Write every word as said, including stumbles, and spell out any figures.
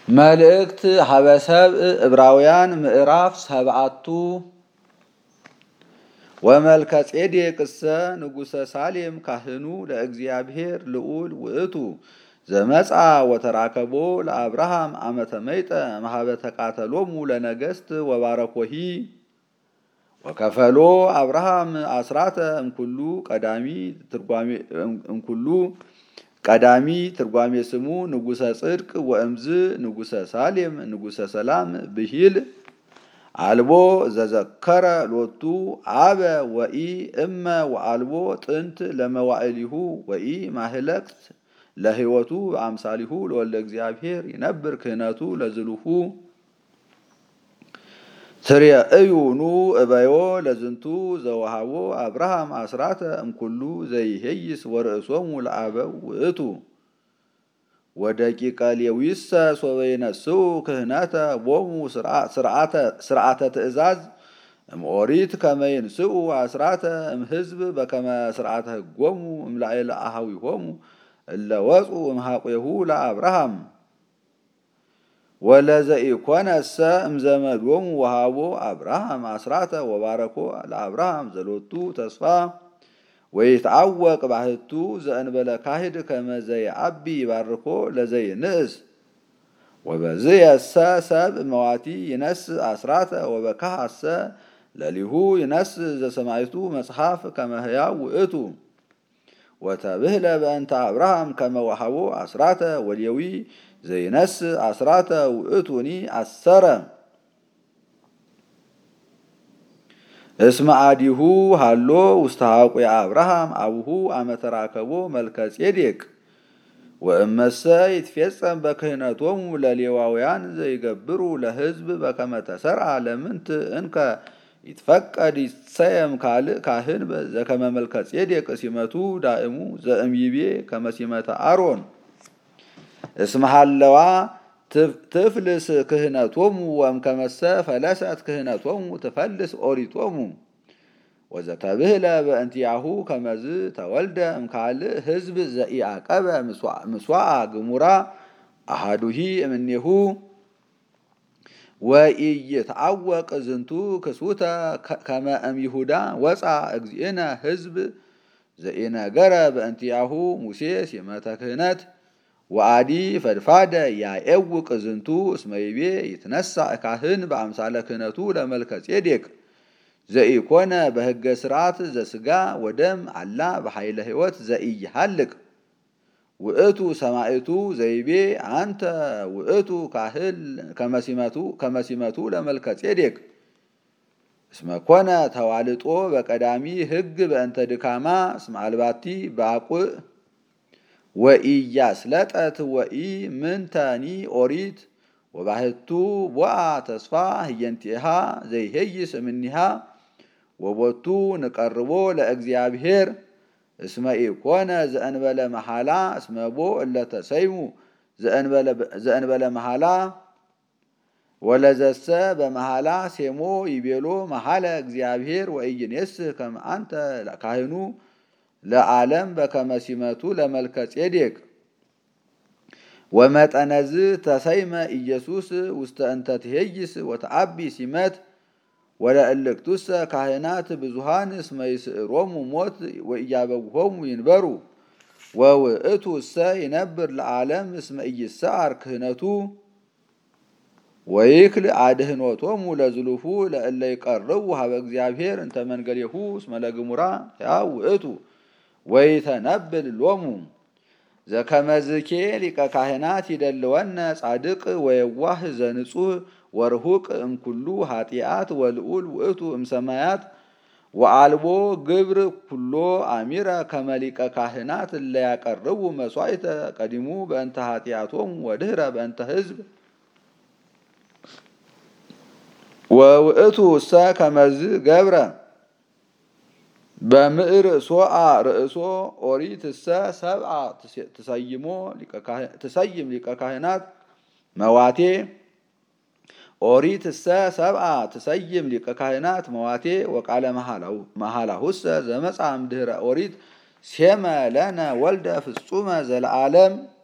መልእክት ሀበሰብ ዕብራውያን ምዕራፍ ሰብዓቱ ወመልከጼዴቅሰ ንጉሰ ሳሌም ካህኑ ለእግዚአብሔር ልዑል ውእቱ ዘመጻ ወተራከቦ ለአብርሃም አመተ መይጠ ማህበ ተቃተሎሙ ለነገስት ወባረኮሂ ወከፈሎ አብርሃም አስራተ እምኩሉ ቀዳሚ ትርጓሜ እምኩሉ ቀዳሚ ትርጓሜ ስሙ ንጉሰ ጽድቅ ወእምዝ ንጉሰ ሳሌም ንጉሰ ሰላም ብሂል አልቦ ዘዘከረ ሎቱ አበ ወኢ እመ ወአልቦ ጥንት ለመዋዕሊሁ ወኢ ማህለቅት ለህይወቱ አምሳሊሁ ለወልደ እግዚአብሔር ይነብር ክህነቱ ለዝሉሁ ትርየእዩ ኑ እበዮ ለዝንቱ ዘወሃቦ አብርሃም አስራተ እምኩሉ ዘይሄይስ ወርእሶሙ ለአበው ውእቱ ወደቂቀ ሌዊሰ ሶበ ይነስኡ ክህነተ ቦሙ ስርዓተ ትእዛዝ እምኦሪት ከመ ይንስኡ አስራተ እምሕዝብ በከመ ስርዓተ ሕጎሙ እምላዕለ አኀዊሆሙ እለ ወፁ እምሃቆሁ ለአብርሃም ወለዘኢኮነሰ እምዘመዶሙ ወሃቦ አብርሃም አስራተ ወባረኮ ለአብርሃም ዘሎቱ ተስፋ ወይትዐወቅ ባህቱ ዘእንበለ ካህድ ከመ ዘይዐቢ ባርኮ ለዘይንእስ ወበዝየሰ ሰብ መዋቲ ይነስእ አስራተ ወበካሐሰ ለሊሁ ይነስእ ዘሰማይቱ መጽሐፍ ከመ ሕያው ውእቱ ወተብህለ በእንተ አብርሃም ከመ ወሃቦ አስራተ ወሌዊ ዘይነስእ አስራተ ውእቱኒ አሰረ እስመ አዲሁ ሃሎ ውስተ ሐቆየ አብርሃም አቡሁ አመ ተራከቦ መልከጼዴቅ ወእመሰ ይትፌጸም በክህነቶሙ ለሌዋውያን ዘይገብሩ ለሕዝብ በከመ ተሰርዐ ለምንት እንከ ይትፈቀድ ይትሰየም ካልእ ካህን ዘከመ መልከጼዴቅ ሲመቱ ዳእሙ ዘእምይቤ ከመ ሲመተ አሮን እስመ ሃለዋ ትፍልስ ክህነቶሙ ወእምከመሰ ፈለሰት ክህነቶሙ ትፈልስ ኦሪቶሙ ወዘተብህለ በእንቲአሁ ከመዝ ተወልደ እምካልእ ሕዝብ ዘኢዐቀበ ምስዋዕ ግሙራ አሐዱሂ እምኔሁ ወኢይትዐወቅ ዝንቱ ክሱተ ከመ እምይሁዳ ወፃ እግዚእነ ሕዝብ ዘኢነገረ በእንቲአሁ ሙሴ ሲመተ ክህነት ወአዲ ፈድፋደ ያኤውቅ ዝንቱ እስመ ይቤ ይትነሣእ ካህን በአምሳለ ክህነቱ ለመልከጼዴቅ ዘኢኮነ በሕገ ስርዓት ዘሥጋ ወደም አላ በኃይለ ሕይወት ዘኢይሃልቅ ውእቱ ሰማዕቱ ዘይቤ አንተ ውእቱ ካህን ከመ ሲመቱ ለመልከጼዴቅ እስመ ኮነ ተዋልጦ በቀዳሚ ሕግ በእንተ ድካማ እስመ አልባቲ ባቁዕ ወኢያስለጠት ወኢ ምንተኒ ኦሪት ወባህቱ ቦአ ተስፋ ህየንቲሃ ዘይሄይስ እምኒሃ ወቦቱ ንቀርቦ ለእግዚአብሔር እስመ ኢኮነ ዘእንበለ መሐላ እስመ ቦ እለ ተሰይሙ ዘእንበለ መሐላ ወለዘሰ በመሐላ ሴሞ ይቤሎ መሐለ እግዚአብሔር ወኢይኔስህ ከመ አንተ ካህኑ ለዓለም በከመ ሲመቱ ለመልከጼዴቅ ወመጠነዝ ተሰይመ ኢየሱስ ውስተ እንተ ትሄይስ ወተዐቢ ሲመት ወለእልክቱሰ ካህናት ብዙሃን እስመ ይስዕሮሙ ሞት ወኢያበውሆሙ ይንበሩ ወውእቱሰ ይነብር ለዓለም እስመ ኢይሰዓር ክህነቱ ወይክል አድህኖቶሙ ለዝሉፉ ለእለ ይቀርቡ ሀበ እግዚአብሔር እንተ መንገሌሁ እስመ ለግሙራ ሕያው ውእቱ ወይተነብል ሎሙ ዘከመዝኬ ሊቀ ካህናት ይደልወነ ጻድቅ ወየዋህ ዘንጹህ ወርሁቅ እምኩሉ ኃጢአት ወልዑል ውእቱ እምሰማያት ወአልቦ ግብር ኩሎ አሚረ ከመ ሊቀ ካህናት እለ ያቀርቡ መሥዋዕተ ቀዲሙ በእንተ ኃጢአቶሙ ወድኅረ በእንተ ሕዝብ ወውእቱ እሰ ከመዝ ገብረ በምዕር ሶአ ርእሶ ኦሪት እሰ ሰብአ ትሰይም ሊቀ ካህናት መዋቴ ኦሪት እሰ ሰብአ ትሰይም ሊቀ ካህናት መዋቴ ወቃለ መሐላሁሰ ዘመጻ እምድኅረ ኦሪት ሴመ ለነ ወልደ ፍጹመ ዘለዓለም